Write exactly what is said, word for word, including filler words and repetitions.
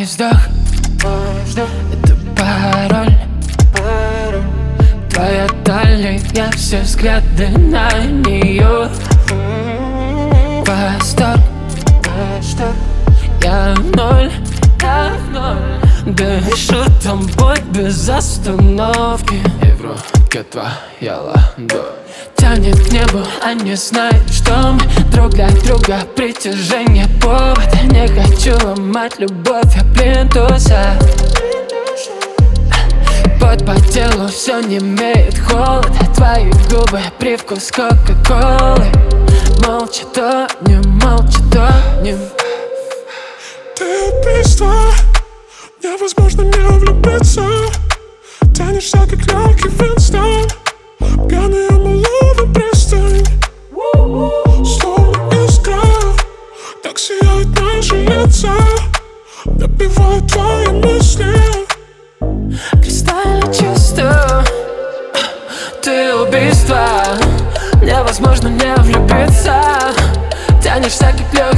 Твой вздох — это пароль. Твоя талия, все взгляды на нее. Восторг, я в ноль, я в ноль. Дышу тобой без остановки. И в руке твоя ладонь тянет к небу, а не знает, что мы друг для друга притяжение, повод. Не хочу ломать любовь, я плинтуса. Пот по телу, все не имеет холод. Твои губы, привкус кока-колы. Молча тонем, молча тонем. Ты убийство, невозможно не влюбиться. Тянешься, как легкий Винстон. Пьяные мы ловим пристань. Словно искра, так сияют наши лица. Добивают твои мысли. Кристально чисто. Ты убийство, невозможно не влюбиться. Тянешься, как легкий